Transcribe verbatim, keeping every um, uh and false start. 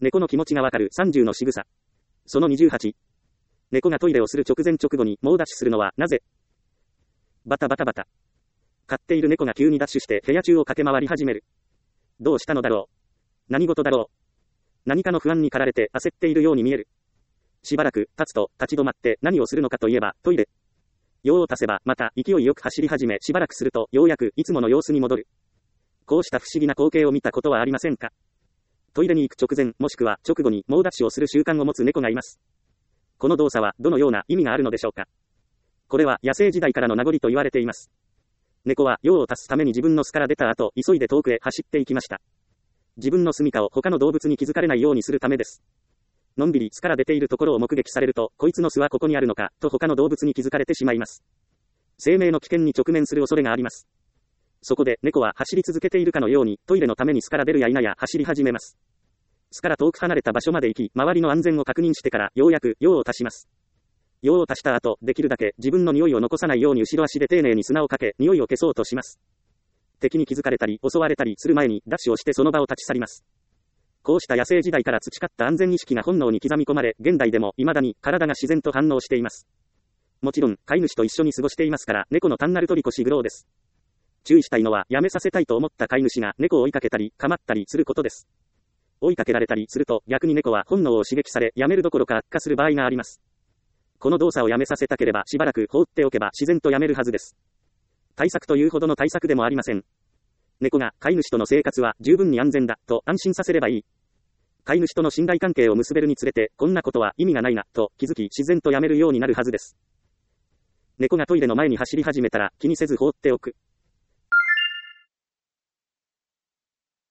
猫の気持ちがわかるさんじゅうの仕草。そのにじゅうはち。猫がトイレをする直前直後に猛ダッシュするのはなぜ？バタバタバタ。飼っている猫が急にダッシュして部屋中を駆け回り始める。どうしたのだろう。何事だろう。何かの不安に駆られて焦っているように見える。しばらく経つと立ち止まって何をするのかといえばトイレ。用を足せばまた勢いよく走り始めしばらくするとようやくいつもの様子に戻る。こうした不思議な光景を見たことはありませんか？トイレに行く直前もしくは直後に猛ダッシュをする習慣を持つ猫がいます。この動作はどのような意味があるのでしょうか？これは野生時代からの名残と言われています。猫は用を足すために自分の巣から出た後急いで遠くへ走っていきました。自分の住処を他の動物に気づかれないようにするためです。のんびり巣から出ているところを目撃されると、こいつの巣はここにあるのか、と他の動物に気づかれてしまいます。生命の危険に直面する恐れがあります。そこで猫は走り続けているかのようにトイレのために巣から出るや否や走り始めます。巣から遠く離れた場所まで行き、周りの安全を確認してからようやく用を足します。用を足した後、できるだけ自分の匂いを残さないように後ろ足で丁寧に砂をかけ、匂いを消そうとします。敵に気づかれたり襲われたりする前にダッシュをしてその場を立ち去ります。こうした野生時代から培った安全意識が本能に刻み込まれ、現代でも未だに体が自然と反応しています。もちろん、飼い主と一緒に過ごしていますから、猫の単なるトリコシグローです。注意したいのは、やめさせたいと思った飼い主が猫を追いかけたり、構ったりすることです。追いかけられたりすると、逆に猫は本能を刺激され、やめるどころか悪化する場合があります。この動作をやめさせたければ、しばらく放っておけば自然とやめるはずです。対策というほどの対策でもありません。猫が飼い主との生活は十分に安全だと安心させればいい。飼い主との信頼関係を結べるにつれて、こんなことは意味がないなと気づき自然とやめるようになるはずです。猫がトイレの前に走り始めたら気にせず放っておく。